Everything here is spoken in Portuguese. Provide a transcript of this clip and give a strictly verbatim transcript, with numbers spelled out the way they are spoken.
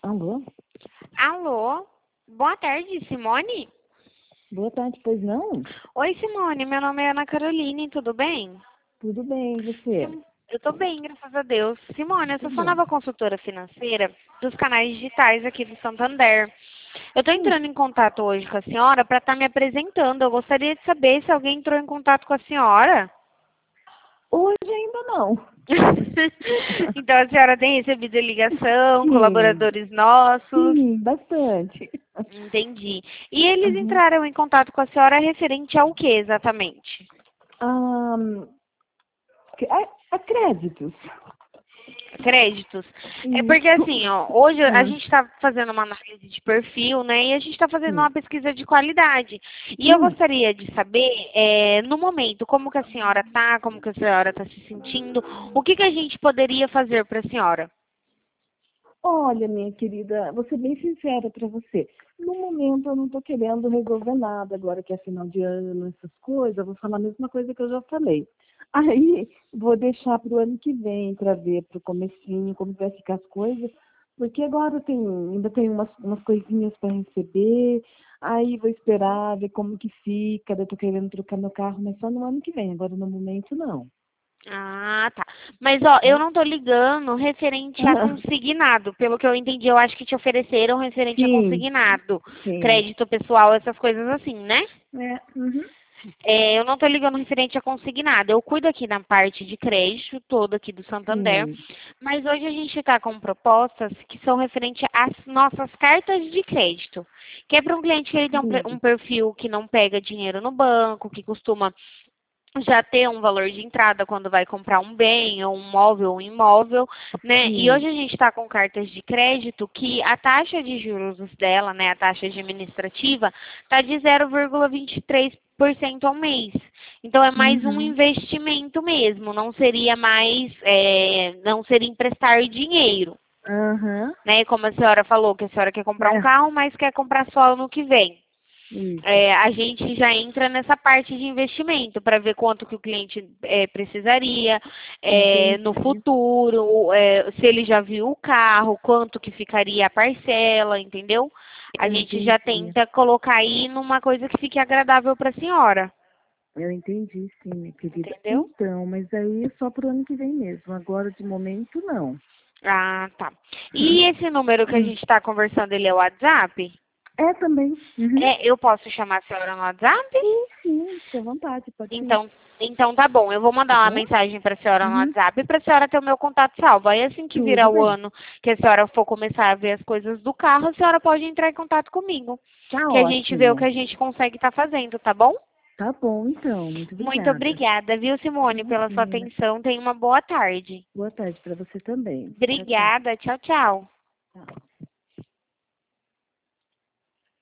Alô? Alô? Boa tarde, Simone? Boa tarde, pois não? Oi, Simone, meu nome é Ana Caroline, tudo bem? Tudo bem, e você? Sim, eu tô bem, graças a Deus. Simone, eu Que sou sua bom. nova consultora financeira dos canais digitais aqui do Santander. Eu tô Hum, entrando em contato hoje com a senhora para estar me apresentando. Eu gostaria de saber se alguém entrou em contato com a senhora. hoje ainda não. Então a senhora tem recebido ligação, Sim, colaboradores nossos. sim, bastante. Entendi. E eles Uhum. entraram em contato com a senhora referente ao que exatamente? Ah, que- a, a créditos. Créditos. É porque Isso. assim, ó, hoje a Hum, gente está fazendo uma análise de perfil, né? E a gente está fazendo hum, uma pesquisa de qualidade. E eu hum. gostaria de saber, é, no momento, como que a senhora está, como que a senhora está se sentindo, o que que a gente poderia fazer para a senhora? Olha, minha querida, vou ser bem sincera para você. No momento eu não estou querendo resolver nada, agora que é final de ano, essas coisas, eu vou falar a mesma coisa que eu já falei. Aí vou deixar para o ano que vem para ver para o comecinho como vai ficar as coisas, porque agora tem, ainda tem umas, umas coisinhas para receber, aí vou esperar ver como que fica, daí eu tô querendo trocar meu carro, mas só no ano que vem, agora no momento não. Ah, tá. Mas, ó, eu não tô ligando referente a Ah, consignado. Pelo que eu entendi, eu acho que te ofereceram referente a sim, consignado. sim. Crédito pessoal, essas coisas assim, né? É, uhum, É, eu não tô ligando referente a consignado. Eu cuido aqui da parte de crédito, toda aqui do Santander. sim. Mas hoje a gente está com propostas que são referentes às nossas cartas de crédito. Que é para um cliente que ele tem um, pre- um Sim. perfil que não pega dinheiro no banco, que costuma já ter um valor de entrada quando vai comprar um bem, ou um móvel, ou um imóvel, né? E hoje Sim. a gente está com cartas de crédito que a taxa de juros dela, né, a taxa administrativa, está de zero vírgula vinte e três por cento ao mês. Então é mais um Uhum. investimento mesmo, não seria mais, é, não seria emprestar dinheiro, Aham. né? Como a senhora falou, que a senhora quer comprar um É, carro, mas quer comprar só ano que vem. isso. É, a gente já entra nessa parte de investimento para ver quanto que o cliente é, precisaria é, no Entendi. futuro, é, se ele já viu o carro, quanto que ficaria a parcela, entendeu? A Eu gente já entendi. tenta colocar aí numa coisa que fique agradável para a senhora, Eu entendi, sim, minha querida. entendeu? Então, mas aí é só pro ano que vem mesmo. Agora, de momento, não. Ah, tá. E esse número que a Hum. gente está conversando, ele é o WhatsApp? É também. Uhum. É, eu posso chamar a senhora no WhatsApp? Sim, sim, fica à vontade, pode sim. Então, então tá bom. Eu vou Tá mandar uma bom? mensagem para a senhora no Uhum. WhatsApp para a senhora ter o meu contato salvo. Aí assim que virar Tudo o bem. ano que a senhora for começar a ver as coisas do carro, a senhora pode entrar em contato comigo. Tá Que a gente vê o que ótimo. a gente consegue estar fazendo, tá bom? Tá bom, então. Muito Muito obrigada. obrigada, viu, Simone, pela sua Imagina. atenção. Tenha uma boa tarde. Boa tarde para você também. Tchau, tchau. Obrigada. Tchau, tchau. Tchau.